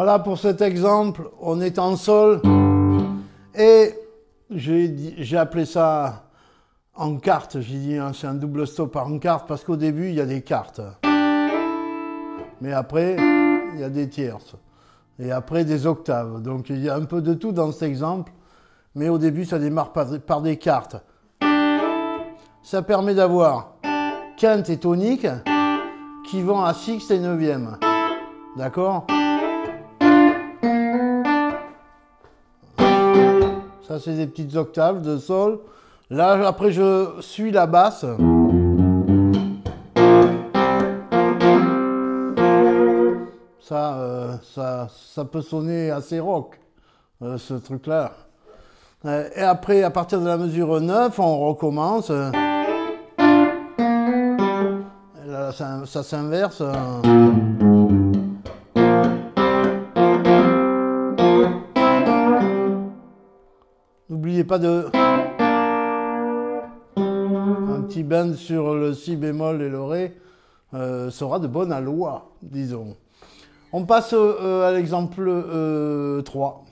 Voilà pour cet exemple, on est en sol et j'ai appelé ça en quarte. J'ai dit hein, c'est un double stop en quarte parce qu'au début il y a des quartes. Mais après il y a des tierces. Et après des octaves. Donc il y a un peu de tout dans cet exemple. Mais au début ça démarre par des quartes. Ça permet d'avoir quinte et tonique qui vont à sixte et neuvième. D'accord ? Ça, c'est des petites octaves de sol. Là, après, je suis la basse. Ça peut sonner assez rock, ce truc-là. Et après, à partir de la mesure 9, on recommence. Et là, ça s'inverse. N'oubliez pas de... Un petit bend sur le si bémol et le ré sera de bonne aloi, disons. On passe à l'exemple 3.